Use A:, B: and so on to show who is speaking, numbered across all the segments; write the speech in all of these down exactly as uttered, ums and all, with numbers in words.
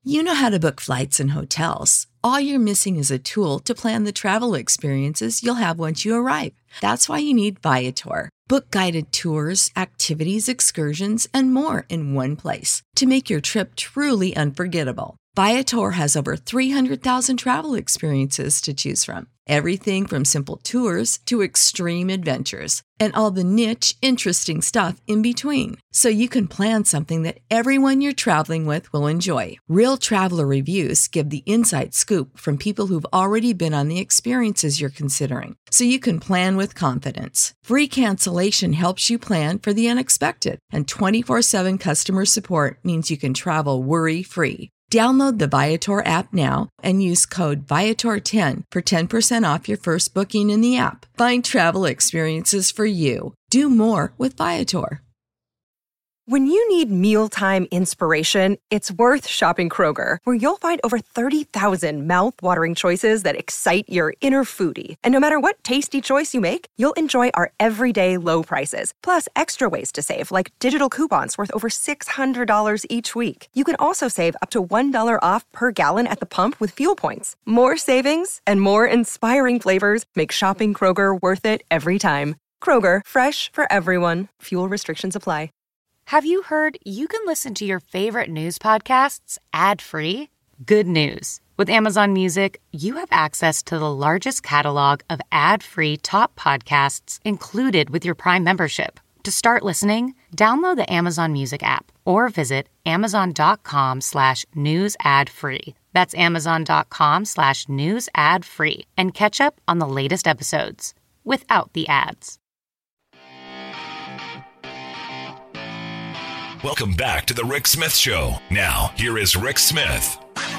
A: You know how to book flights and hotels. All you're missing is a tool to plan the travel experiences you'll have once you arrive. That's why you need Viator. Book guided tours, activities, excursions, and more in one place to make your trip truly unforgettable. Viator has over three hundred thousand travel experiences to choose from. Everything from simple tours to extreme adventures and all the niche, interesting stuff in between. So you can plan something that everyone you're traveling with will enjoy. Real traveler reviews give the inside scoop from people who've already been on the experiences you're considering. So you can plan with confidence. Free cancellation helps you plan for the unexpected. And twenty-four seven customer support means you can travel worry-free. Download the Viator app now and use code Viator ten for ten percent off your first booking in the app. Find travel experiences for you. Do more with Viator.
B: When you need mealtime inspiration, it's worth shopping Kroger, where you'll find over thirty thousand mouth-watering choices that excite your inner foodie. And no matter what tasty choice you make, you'll enjoy our everyday low prices, plus extra ways to save, like digital coupons worth over six hundred dollars each week. You can also save up to one dollar off per gallon at the pump with fuel points. More savings and more inspiring flavors make shopping Kroger worth it every time. Kroger, fresh for everyone. Fuel restrictions apply.
C: Have you heard you can listen to your favorite news podcasts ad-free? Good news. With Amazon Music, you have access to the largest catalog of ad-free top podcasts included with your Prime membership. To start listening, download the Amazon Music app or visit amazon.com slash news ad free. That's amazon.com slash news ad free and catch up on the latest episodes without the ads.
D: Welcome back to the Rick Smith Show. Now, here is Rick Smith.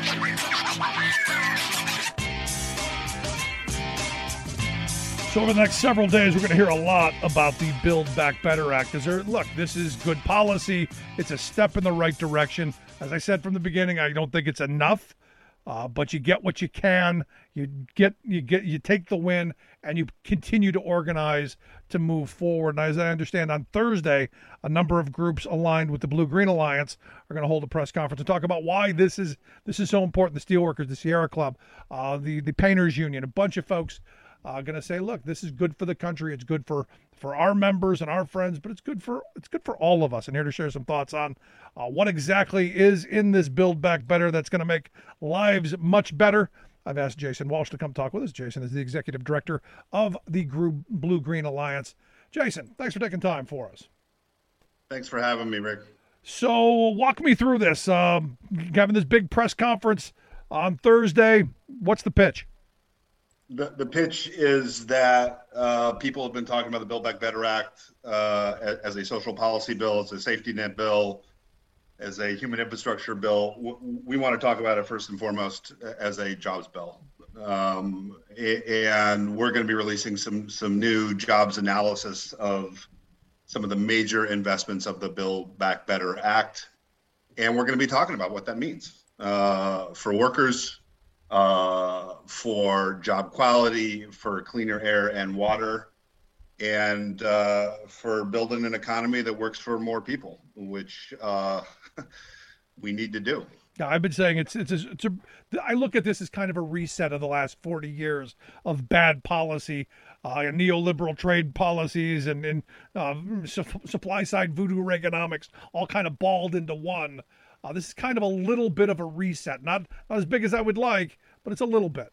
E: So over the next several days, we're going to hear a lot about the Build Back Better Act. Is there, look, this is good policy. It's a step in the right direction. As I said from the beginning, I don't think it's enough, uh, but you get what you can. You get, you get, you take the win, and you continue to organize to move forward. And as I understand, on Thursday, a number of groups aligned with the Blue Green Alliance are going to hold a press conference to talk about why this is this is so important. The Steelworkers, the Sierra Club, uh, the the Painters Union, a bunch of folks are uh, going to say, look, this is good for the country. It's good for, for our members and our friends, but it's good for it's good for all of us. And here to share some thoughts on uh, what exactly is in this Build Back Better that's going to make lives much better. I've asked Jason Walsh to come talk with us. Jason is the executive director of the Group Blue Green Alliance. Jason, thanks for taking time for us.
F: Thanks for having me, Rick.
E: So walk me through this. Um, having this big press conference on Thursday, what's the pitch?
F: The, the pitch is that uh, people have been talking about the Build Back Better Act uh, as, as a social policy bill, as a safety net bill, as a human infrastructure bill. We want to talk about it first and foremost as a jobs bill. Um, and we're going to be releasing some some new jobs analysis of some of the major investments of the Build Back Better Act. And we're going to be talking about what that means uh, for workers, uh, for job quality, for cleaner air and water, and uh, for building an economy that works for more people, which uh, we need to do.
E: Yeah, I've been saying it's it's a, it's a. I look at this as kind of a reset of the last forty years of bad policy, uh, and neoliberal trade policies, and and uh, su- supply side voodoo Reaganomics, all kind of balled into one. Uh, this is kind of a little bit of a reset, not not as big as I would like, but it's a little bit.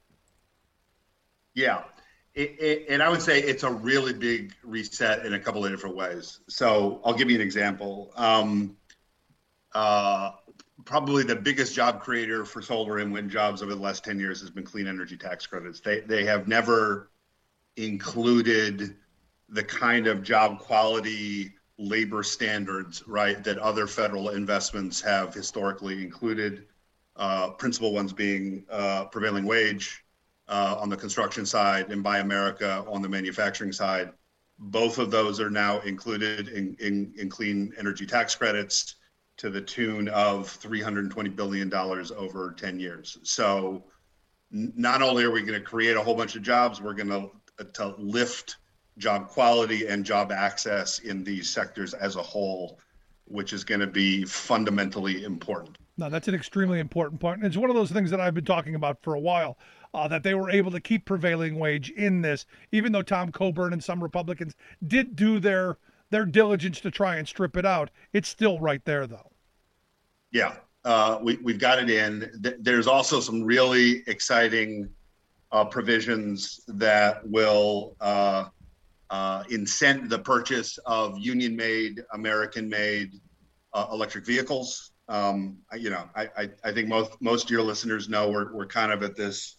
F: Yeah. It, it, and I would say it's a really big reset in a couple of different ways. So I'll give you an example. Um, uh, probably the biggest job creator for solar and wind jobs over the last ten years has been clean energy tax credits. They they have never included the kind of job quality labor standards, right, that other federal investments have historically included, uh, principal ones being uh, prevailing wage uh, on the construction side and Buy America on the manufacturing side. Both of those are now included in, in, in clean energy tax credits to the tune of three hundred twenty billion dollars over ten years. So n- not only are we going to create a whole bunch of jobs, we're going to to lift job quality and job access in these sectors as a whole, which is going to be fundamentally important.
E: No, that's an extremely important point. And it's one of those things that I've been talking about for a while, uh, that they were able to keep prevailing wage in this, even though Tom Coburn and some Republicans did do their their diligence to try and strip it out. It's still right there, though.
F: Yeah, uh, we, we've got it in. There's also some really exciting uh, provisions that will uh, uh, incent the purchase of union-made, American-made uh, electric vehicles. Um, you know, I, I, I think most most of your listeners know we're we're kind of at this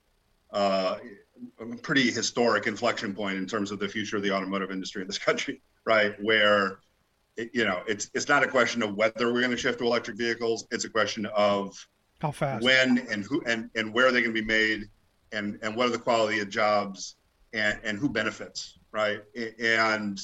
F: uh, pretty historic inflection point in terms of the future of the automotive industry in this country, right? Where, it, you know, it's it's not a question of whether we're going to shift to electric vehicles. It's a question of
E: how fast,
F: when, and who, and, and where are they going to be made, and and what are the quality of jobs, and and who benefits, right? And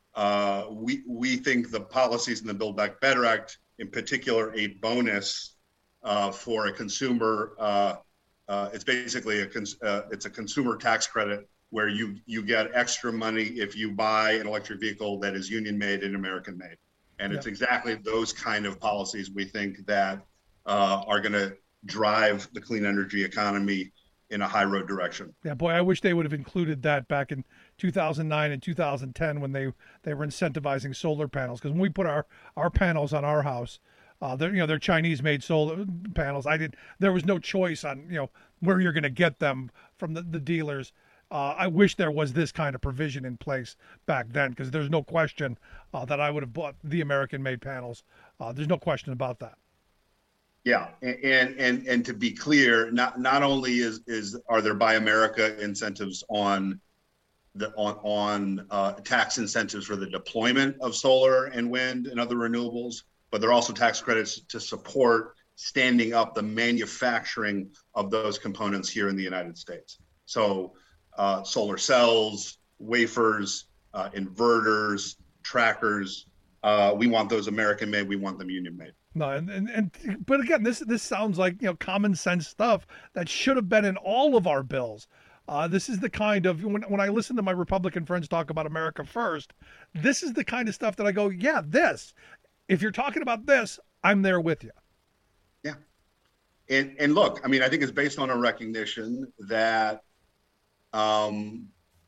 F: uh, we we think the policies in the Build Back Better Act, in particular, a bonus uh, for a consumer. Uh, uh, it's basically a cons- uh, it's a consumer tax credit where you you get extra money if you buy an electric vehicle that is union made and American made, and yeah. It's exactly those kind of policies we think that uh, are going to drive the clean energy economy in a high road direction.
E: Yeah, boy, I wish they would have included that back in two thousand nine and two thousand ten when they, they were incentivizing solar panels. Because when we put our, our panels on our house, uh, they're you know they're Chinese-made solar panels. I did there was no choice on you know where you're going to get them from the, the dealers. Uh, I wish there was this kind of provision in place back then, because there's no question uh, that I would have bought the American-made panels. Uh, there's no question about that.
F: Yeah, and and and to be clear, not not only is is are there Buy America incentives on the on on uh, tax incentives for the deployment of solar and wind and other renewables, but there are also tax credits to support standing up the manufacturing of those components here in the United States. So uh, solar cells, wafers, uh, inverters, trackers, uh, we want those American made. We want them union made.
E: No, and, and, and but again, this this sounds like you know common sense stuff that should have been in all of our bills. Uh, this is the kind of when when I listen to my Republican friends talk about America first, this is the kind of stuff that I go, yeah, this. If you're talking about this, I'm there with you.
F: Yeah, and and look, I mean, I think it's based on a recognition that um,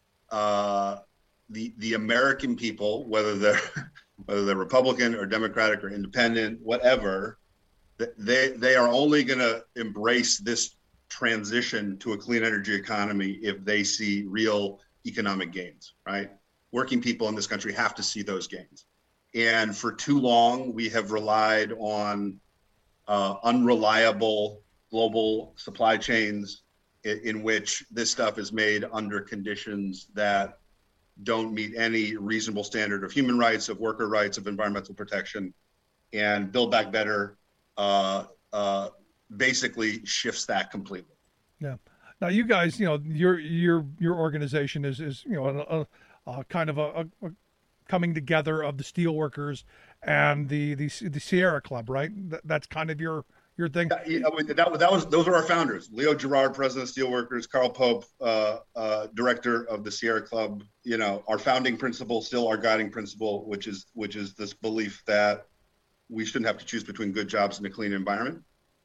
F: uh, the the American people, whether they're whether they're Republican or Democratic or independent, whatever, they they are only going to embrace this transition to a clean energy economy if they see real economic gains, right? Working people in this country have to see those gains. And for too long, we have relied on uh, unreliable global supply chains in, in which this stuff is made under conditions that don't meet any reasonable standard of human rights, of worker rights, of environmental protection. And Build Back Better uh, uh, basically shifts that completely.
E: Yeah. Now, you guys, you know, your your your organization is is you know a, a, a kind of a, a coming together of the steelworkers and the the the Sierra Club, right? That, that's kind of your your thing.
F: That, that, that was those are our founders: Leo Gerard, president of Steelworkers; Carl Pope, uh, uh, director of the Sierra Club. You know, our founding principle, still our guiding principle, which is which is this belief that we shouldn't have to choose between good jobs and a clean environment.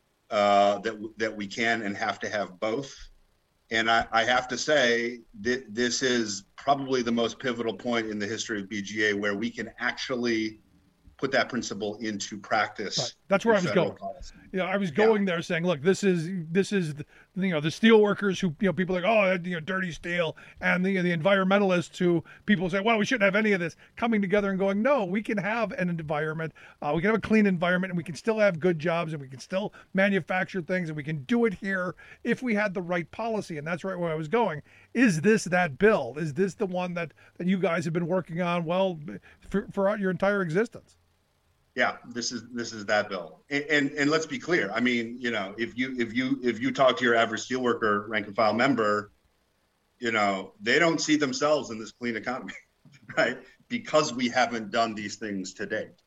F: Uh, that that we can and have to have both. And I, I have to say that this is probably the most pivotal point in the history of B G A where we can actually put that principle into practice.
E: Right. That's where I was going. Policy. You know, I was going yeah. there saying, look, this is this is the, you know the steel workers who you know people are like, oh, you know, dirty steel, and the the environmentalists who people say, well, we shouldn't have any of this, coming together and going, no, we can have an environment, uh, we can have a clean environment, and we can still have good jobs, and we can still manufacture things, and we can do it here if we had the right policy. And that's right where I was going. Is this that bill? Is this the one that that you guys have been working on well for, for your entire existence?
F: Yeah, this is this is that bill, and, and and let's be clear. I mean, you know, if you if you if you talk to your average steelworker, rank and file member, you know, they don't see themselves in this clean economy, right? Because we haven't done these things to date,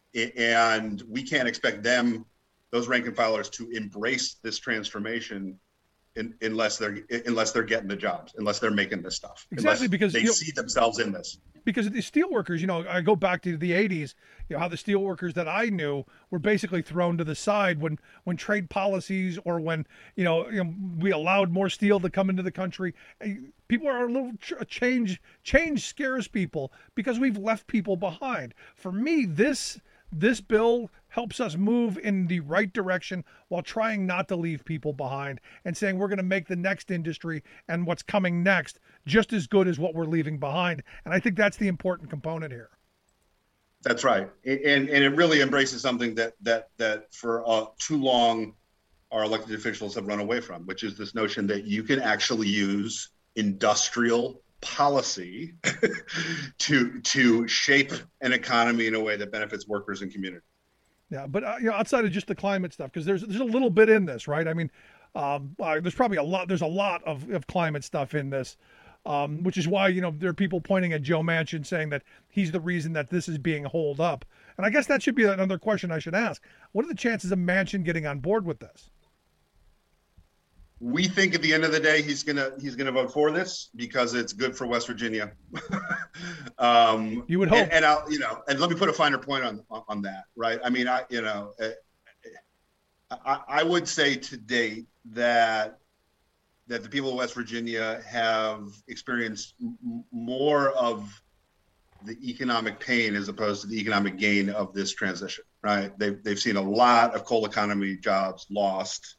F: and we can't expect them, those rank and filers, to embrace this transformation in, unless they're unless they're getting the jobs, unless they're making this stuff,
E: exactly, because
F: they
E: you know,
F: see themselves in this.
E: because the steelworkers, you know, I go back to the eighties, you know, how the steelworkers that I knew were basically thrown to the side when, when trade policies or when, you know, you know, we allowed more steel to come into the country. People are a little change, change scares people because we've left people behind. For me, this This bill helps us move in the right direction while trying not to leave people behind and saying we're going to make the next industry and what's coming next just as good as what we're leaving behind. And I think that's the important component here.
F: That's right. And, and it really embraces something that, that, that for uh, too long our elected officials have run away from, which is this notion that you can actually use industrial policy to to shape an economy in a way that benefits workers and communities.
E: Yeah, but uh, you know, outside of just the climate stuff, because there's there's a little bit in this, right? I mean, um, uh, there's probably a lot. There's a lot of, of climate stuff in this, um, which is why you know there are people pointing at Joe Manchin saying that he's the reason that this is being holed up. And I guess that should be another question I should ask. What are the chances of Manchin getting on board with this?
F: We think at the end of the day he's gonna he's gonna vote for this because it's good for West Virginia. um,
E: you would hope,
F: and, and I'll you know, and let me put a finer point on on that, right? I mean, I you know, I, I would say to date that that the people of West Virginia have experienced m- more of the economic pain as opposed to the economic gain of this transition, right? They've they've seen a lot of coal economy jobs lost,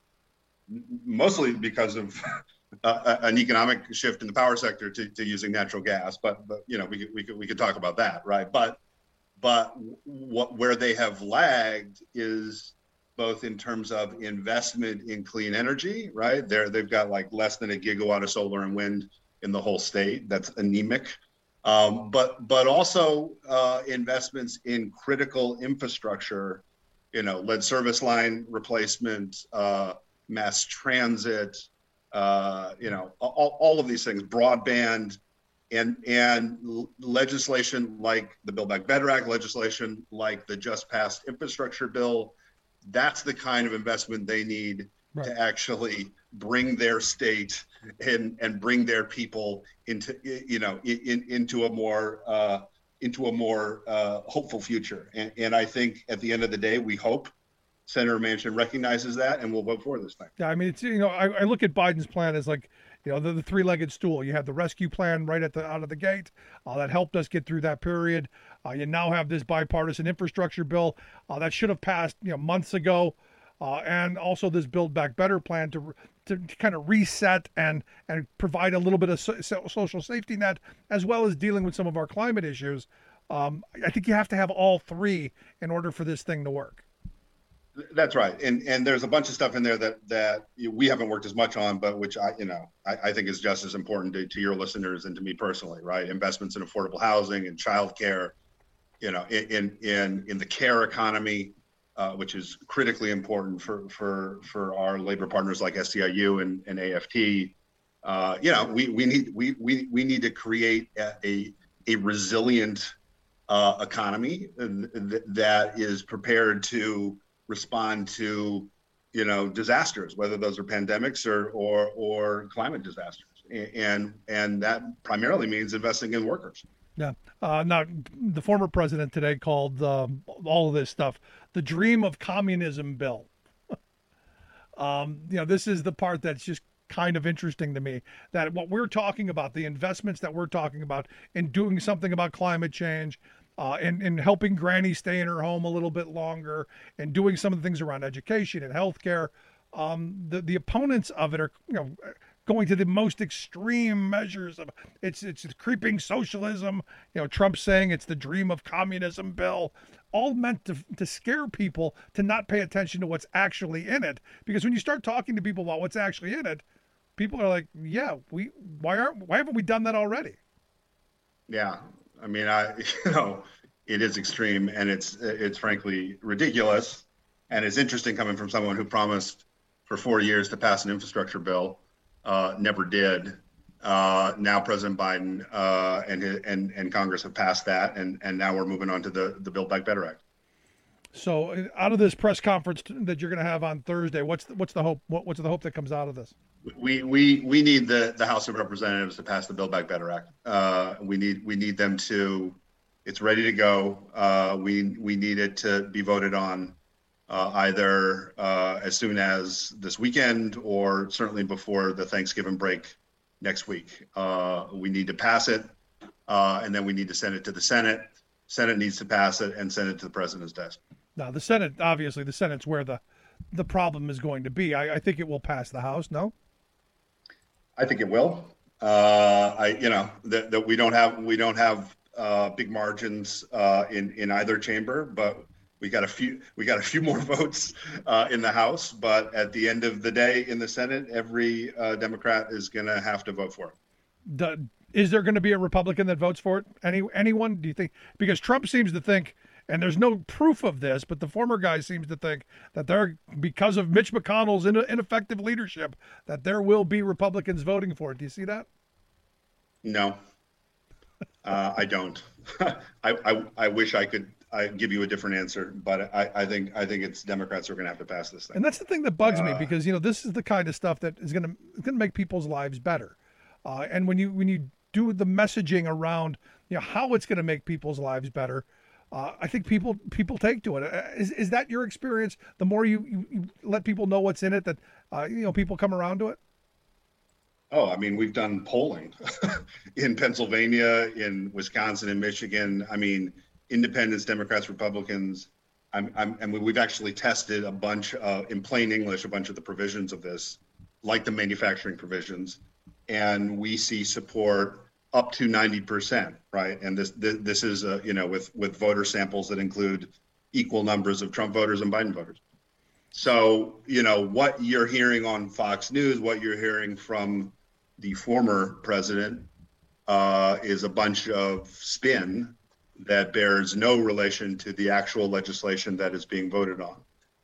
F: mostly because of uh, an economic shift in the power sector to, to using natural gas. But, but you know, we could, we could, we could talk about that, right? But, but what, where they have lagged is both in terms of investment in clean energy, right? They're, they've got like less than a gigawatt of solar and wind in the whole state. That's anemic. Um, but, but also uh, investments in critical infrastructure, you know, lead service line replacement, uh, mass transit, uh, you know, all, all of these things, broadband, and and legislation like the Build Back Better Act, legislation like the just passed infrastructure bill. That's the kind of investment they need right. to actually bring their state and and bring their people into, you know, in, into a more uh, into a more uh, hopeful future. And, and I think at the end of the day, we hope Senator Manchin recognizes that and will vote for this thing.
E: Yeah, I mean, it's, you know, I, I look at Biden's plan as like, you know, the, the three-legged stool. You have the rescue plan right at the out of the gate. Uh, that helped us get through that period. Uh, you now have this bipartisan infrastructure bill uh, that should have passed, you know, months ago, uh, and also this Build Back Better plan to to kind of reset and and provide a little bit of so, so, social safety net, as well as dealing with some of our climate issues. Um, I think you have to have all three in order for this thing to work.
F: That's right, and and there's a bunch of stuff in there that that we haven't worked as much on, but which I you know I, I think is just as important to, to your listeners and to me personally, right? Investments in affordable housing and childcare, you know, in in in the care economy, uh, which is critically important for for for our labor partners like S E I U and, and A F T. Uh, you know, we we need we we we need to create a a, a resilient uh, economy that is prepared to respond to, you know, disasters, whether those are pandemics or or or climate disasters, and and that primarily means investing in workers.
E: Yeah. Uh, now, the former president today called um, all of this stuff the dream of communism bill. um, you know, this is the part that's just kind of interesting to me, that what we're talking about, the investments that we're talking about in doing something about climate change, Uh, and, and helping Granny stay in her home a little bit longer, and doing some of the things around education and healthcare. Um, the the opponents of it are, you know, going to the most extreme measures of it's it's creeping socialism. You know, Trump saying it's the dream of communism bill, all meant to to scare people to not pay attention to what's actually in it. Because when you start talking to people about what's actually in it, people are like, yeah, we why aren't why haven't we done that already?
F: Yeah. I mean, I, you know, it is extreme, and it's it's frankly ridiculous, and it's interesting coming from someone who promised for four years to pass an infrastructure bill, uh, never did. Uh, now President Biden uh, and and and Congress have passed that, and and now we're moving on to the the Build Back Better Act.
E: So out of this press conference that you're going to have on Thursday, what's the, what's the hope? What, what's the hope that comes out of this?
F: We we we need the, the House of Representatives to pass the Build Back Better Act. Uh, we need we need them to. It's ready to go. Uh, we we need it to be voted on uh, either uh, as soon as this weekend or certainly before the Thanksgiving break next week. Uh, we need to pass it, uh, and then we need to send it to the Senate. Senate needs to pass it and send it to the president's desk.
E: Now, the Senate, obviously, the Senate's where the the problem is going to be. I, I think it will pass the House. No.
F: I think it will. Uh, I, you know, that, that we don't have we don't have uh, big margins uh, in in either chamber, but we got a few we got a few more votes uh, in the House. But at the end of the day, in the Senate, every uh, Democrat is going to have to vote for it.
E: The, is there going to be a Republican that votes for it? Any anyone? Do you think? Because Trump seems to think, and there's no proof of this, but the former guy seems to think that there, because of Mitch McConnell's in, ineffective leadership, that there will be Republicans voting for it. Do you see that?
F: No, uh, I don't. I, I I wish I could I give you a different answer, but I, I think I think it's Democrats who are going to have to pass this thing.
E: And that's the thing that bugs
F: uh,
E: me, because you know this is the kind of stuff that is going to going to make people's lives better. Uh, and when you when you do the messaging around, you know, how it's going to make people's lives better, uh, I think people people take to it. Is is that your experience? The more you, you, you let people know what's in it, that uh, you know people come around to it.
F: Oh, I mean, we've done polling in Pennsylvania, in Wisconsin, and Michigan. I mean, independents, Democrats, Republicans. I'm, I'm, and we've actually tested a bunch of, in plain English, a bunch of the provisions of this, like the manufacturing provisions. And we see support up to ninety percent, right? And this this, this is, uh, you know, with, with voter samples that include equal numbers of Trump voters and Biden voters. So, you know, what you're hearing on Fox News, what you're hearing from the former president uh, is a bunch of spin that bears no relation to the actual legislation that is being voted on.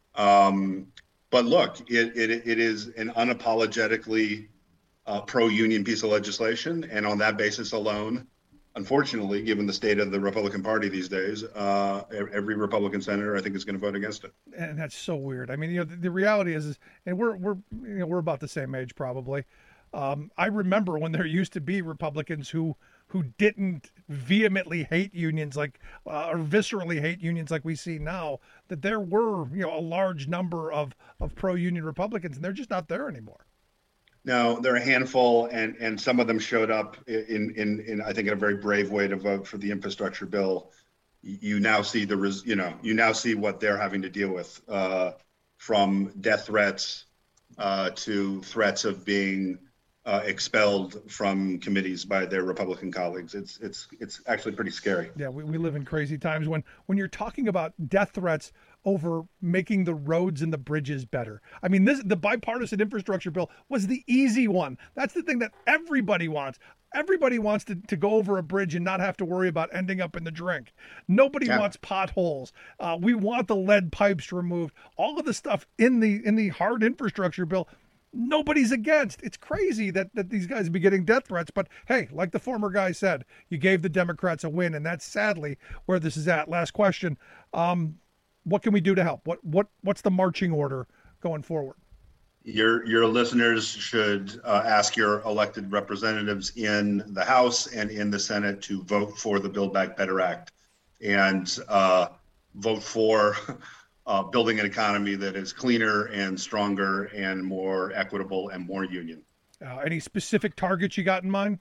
F: Um, but look, it, it, it is an unapologetically Uh, pro-union piece of legislation, and on that basis alone, unfortunately, given the state of the Republican Party these days, uh, every Republican senator, I think, is going to vote against it.
E: And that's so weird. I mean, you know, the, the reality is, is, and we're we're you know we're about the same age probably. Um, I remember when there used to be Republicans who who didn't vehemently hate unions like uh, or viscerally hate unions like we see now. That there were you know a large number of of pro-union Republicans, and they're just not there anymore.
F: No, they're a handful, and, and some of them showed up in, in, in, I think, in a very brave way to vote for the infrastructure bill. You now see the, res, you know, you now see what they're having to deal with, uh, from death threats uh, to threats of being uh, expelled from committees by their Republican colleagues. It's it's it's actually pretty scary.
E: Yeah, we, we live in crazy times when when you're talking about death threats over making the roads and the bridges better. I mean, this the bipartisan infrastructure bill was the easy one. That's the thing that everybody wants. Everybody wants to, to go over a bridge and not have to worry about ending up in the drink. Nobody yeah. wants potholes. Uh, we want the lead pipes removed. All of the stuff in the in the hard infrastructure bill, nobody's against. It's crazy that, that these guys be getting death threats. But hey, like the former guy said, you gave the Democrats a win, and that's sadly where this is at. Last question. Um, What can we do to help? What what what's the marching order going forward?
F: Your your listeners should uh, ask your elected representatives in the House and in the Senate to vote for the Build Back Better Act, and uh, vote for uh, building an economy that is cleaner and stronger and more equitable and more union.
E: Uh, any specific targets you got in mind?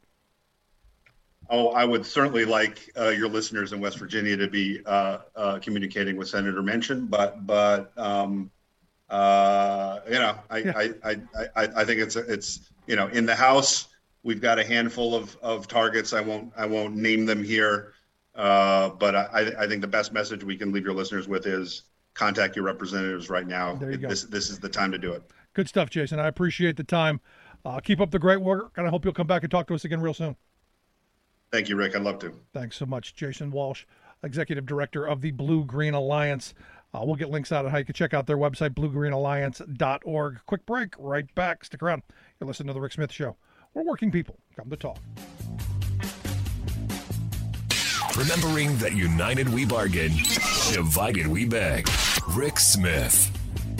F: Oh, I would certainly like uh, your listeners in West Virginia to be uh, uh, communicating with Senator Manchin, but but um, uh, you know, I, yeah. I, I I I think it's it's you know in the House we've got a handful of, of targets. I won't I won't name them here, uh, but I I think the best message we can leave your listeners with is contact your representatives right now.
E: There you go.
F: This this is the time to do it.
E: Good stuff, Jason. I appreciate the time. Uh, keep up the great work, and I hope you'll come back and talk to us again real soon.
F: Thank you, Rick. I'd love to.
E: Thanks so much. Jason Walsh, Executive Director of the Blue Green Alliance. Uh, we'll get links out on how you can check out their website, blue green alliance dot org. Quick break, right back. Stick around. You're listening to The Rick Smith Show. We're working people. Come to talk.
D: Remembering that united we bargain, divided we beg. Rick Smith.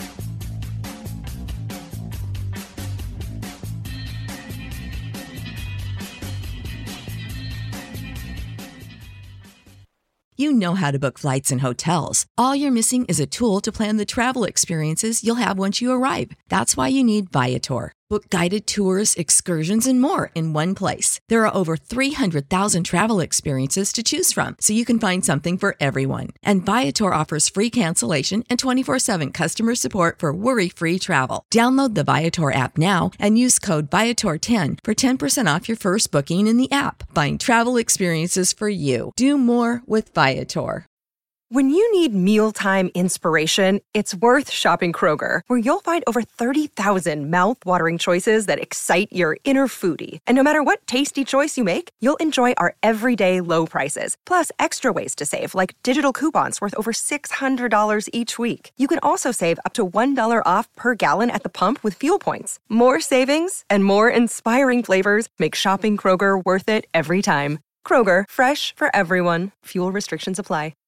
A: You know how to book flights and hotels. All you're missing is a tool to plan the travel experiences you'll have once you arrive. That's why you need Viator. Book guided tours, excursions, and more in one place. There are over three hundred thousand travel experiences to choose from, so you can find something for everyone. And Viator offers free cancellation and twenty-four seven customer support for worry-free travel. Download the Viator app now and use code Viator ten for ten percent off your first booking in the app. Find travel experiences for you. Do more with Viator.
B: When you need mealtime inspiration, it's worth shopping Kroger, where you'll find over thirty thousand mouth-watering choices that excite your inner foodie. And no matter what tasty choice you make, you'll enjoy our everyday low prices, plus extra ways to save, like digital coupons worth over six hundred dollars each week. You can also save up to one dollar off per gallon at the pump with fuel points. More savings and more inspiring flavors make shopping Kroger worth it every time. Kroger, fresh for everyone. Fuel restrictions apply.